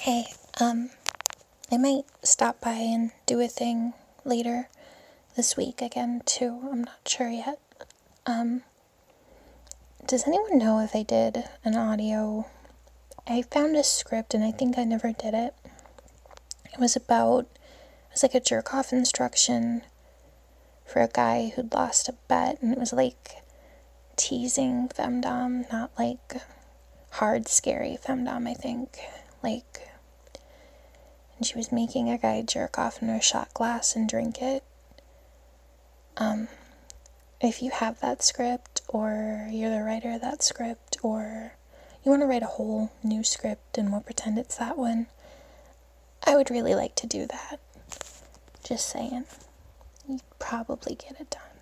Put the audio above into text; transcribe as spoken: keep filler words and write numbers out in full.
Hey, um, I might stop by and do a thing later this week again, too. I'm not sure yet. Um, does anyone know if I did an audio? I found a script and I think I never did it. It was about, it was like a jerk-off instruction for a guy who'd lost a bet, and it was like teasing femdom, not like hard, scary femdom, I think. Like, and she was making a guy jerk off in a shot glass and drink it. Um, if you have that script, or you're the writer of that script, or you want to write a whole new script and we'll pretend it's that one, I would really like to do that. Just saying. You'd probably get it done.